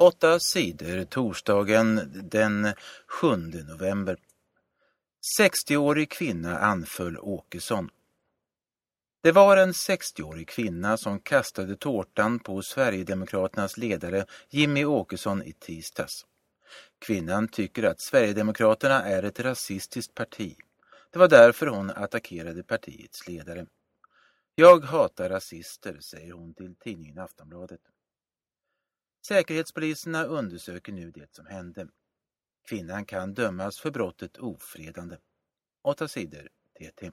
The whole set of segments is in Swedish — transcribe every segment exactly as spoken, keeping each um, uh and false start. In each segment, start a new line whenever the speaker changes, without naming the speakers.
Åtta sidor torsdagen den sjunde november. sextioårig kvinna anföll Åkesson. Det var en sextioårig kvinna som kastade tårtan på Sverigedemokraternas ledare Jimmy Åkesson i tisdags. Kvinnan tycker att Sverigedemokraterna är ett rasistiskt parti. Det var därför hon attackerade partiets ledare. Jag hatar rasister, säger hon till tidningen Aftonbladet. Säkerhetspoliserna undersöker nu det som hände. Kvinnan kan dömas för brottet ofredande. Åtta sidor T T.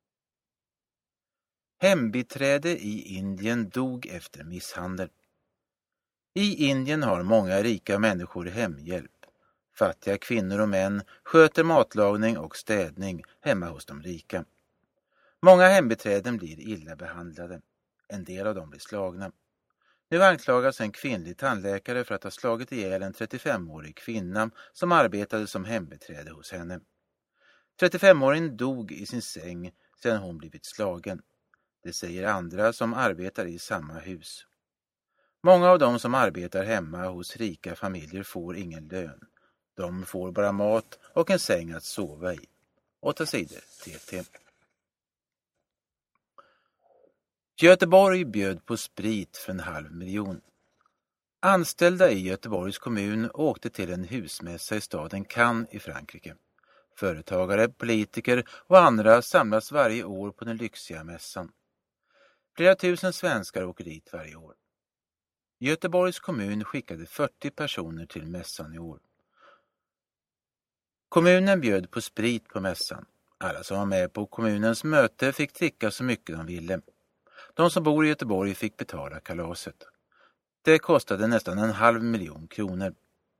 Hembiträde i Indien dog efter misshandel. I Indien har många rika människor hemhjälp. Fattiga kvinnor och män sköter matlagning och städning hemma hos de rika. Många hembiträden blir illa behandlade. En del av dem blir slagna. Nu anklagas en kvinnlig tandläkare för att ha slagit ihjäl en trettiofemårig kvinna som arbetade som hembiträde hos henne. trettiofemåringen dog i sin säng sedan hon blivit slagen. Det säger andra som arbetar i samma hus. Många av dem som arbetar hemma hos rika familjer får ingen lön. De får bara mat och en säng att sova i. Åtta sidor T T. Göteborg bjöd på sprit för en halv miljon. Anställda i Göteborgs kommun åkte till en husmässa i staden Cannes i Frankrike. Företagare, politiker och andra samlas varje år på den lyxiga mässan. Flera tusen svenskar åker dit varje år. Göteborgs kommun skickade fyrtio personer till mässan i år. Kommunen bjöd på sprit på mässan. Alla som var med på kommunens möte fick dricka så mycket de ville. De som bor i Göteborg fick betala kalaset. Det kostade nästan en halv miljon kronor.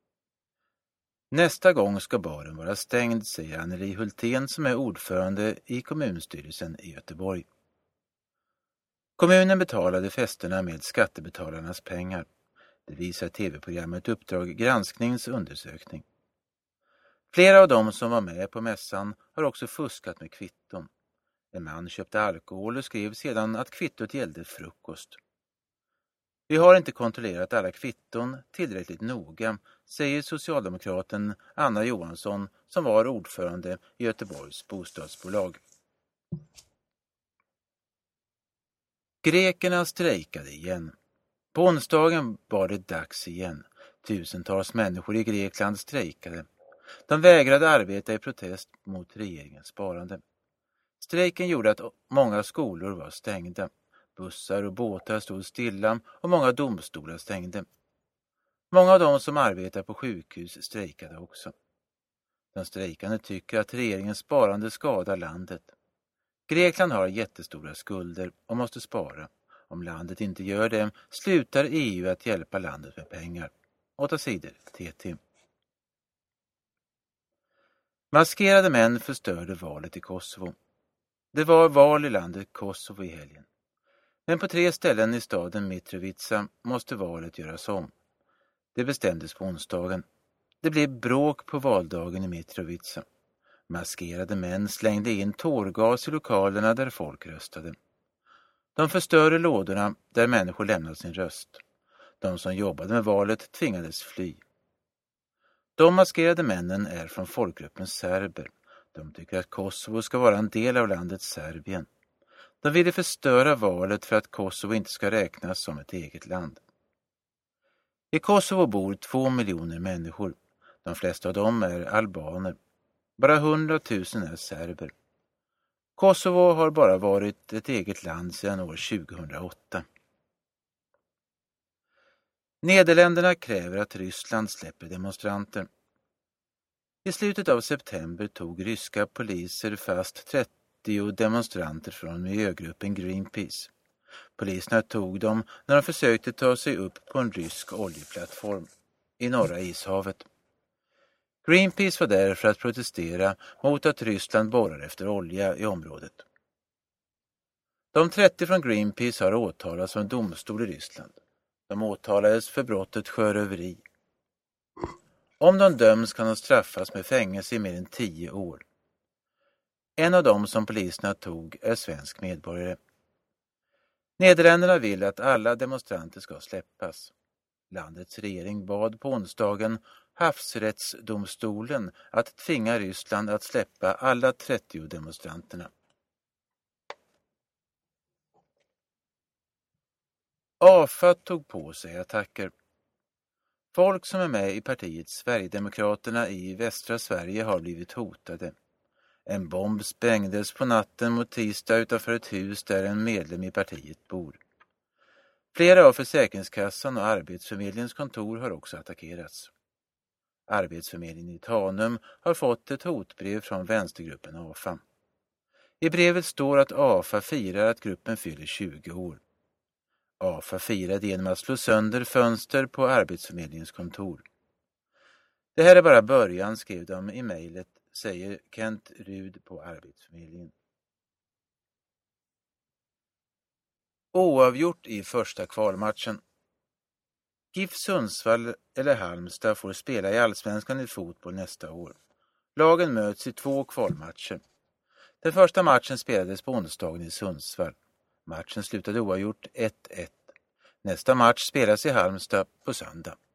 Nästa gång ska baren vara stängd, säger Anneli Hultén som är ordförande i kommunstyrelsen i Göteborg. Kommunen betalade festerna med skattebetalarnas pengar. Det visar tv-programmet Uppdrag gransknings undersökning. Flera av dem som var med på mässan har också fuskat med kvitton. En man köpte alkohol och skrev sedan att kvittot gällde frukost. Vi har inte kontrollerat alla kvitton tillräckligt noga, säger socialdemokraten Anna Johansson som var ordförande i Göteborgs bostadsbolag. Grekerna strejkade igen. På onsdagen var det dags igen. Tusentals människor i Grekland strejkade. De vägrade arbeta i protest mot regeringens sparande. Strejken gjorde att många skolor var stängda. Bussar och båtar stod stilla och många domstolar stängde. Många av de som arbetar på sjukhus strejkade också. De strejkande tycker att regeringens sparande skadar landet. Grekland har jättestora skulder och måste spara. Om landet inte gör det slutar E U att hjälpa landet med pengar. Åtta sidor T T. Maskerade män förstörde valet i Kosovo. Det var val i landet Kosovo i helgen. Men på tre ställen i staden Mitrovica måste valet göras om. Det bestämdes på onsdagen. Det blev bråk på valdagen i Mitrovica. Maskerade män slängde in tårgas i lokalerna där folk röstade. De förstörde lådorna där människor lämnade sin röst. De som jobbade med valet tvingades fly. De maskerade männen är från folkgruppen serber. De tycker att Kosovo ska vara en del av landet Serbien. De ville förstöra valet för att Kosovo inte ska räknas som ett eget land. I Kosovo bor två miljoner människor. De flesta av dem är albaner. Bara hundratusen är serber. Kosovo har bara varit ett eget land sedan år tjugohundraåtta. Nederländerna kräver att Ryssland släpper demonstranter. I slutet av september tog ryska poliser fast trettio demonstranter från miljögruppen Greenpeace. Poliserna tog dem när de försökte ta sig upp på en rysk oljeplattform i norra ishavet. Greenpeace var där för att protestera mot att Ryssland borrar efter olja i området. De trettio från Greenpeace har åtalats av en domstol i Ryssland. De åtalades för brottet sjöröveri. Om de döms kan de straffas med fängelse i mer än tio år. En av dem som poliserna tog är svensk medborgare. Nederländerna vill att alla demonstranter ska släppas. Landets regering bad på onsdagen havsrättsdomstolen att tvinga Ryssland att släppa alla trettio demonstranterna. A F A tog på sig attacker. Folk som är med i partiet Sverigedemokraterna i västra Sverige har blivit hotade. En bomb sprängdes på natten mot tisdag utanför ett hus där en medlem i partiet bor. Flera av Försäkringskassan och Arbetsförmedlingens kontor har också attackerats. Arbetsförmedlingen i Tanum har fått ett hotbrev från vänstergruppen A F A. I brevet står att A F A firar att gruppen fyller tjugo år. A F A firade genom att slå sönder fönster på Arbetsförmedlingens kontor. Det här är bara början, skrev de i mejlet, säger Kent Rud på Arbetsförmedlingen. Oavgjort i första kvalmatchen. GIF Sundsvall eller Halmstad får spela i Allsvenskan i fotboll nästa år. Lagen möts i två kvalmatcher. Den första matchen spelades på onsdagen i Sundsvall. Matchen slutade oavgjort ett ett. Nästa match spelas i Halmstad på söndag.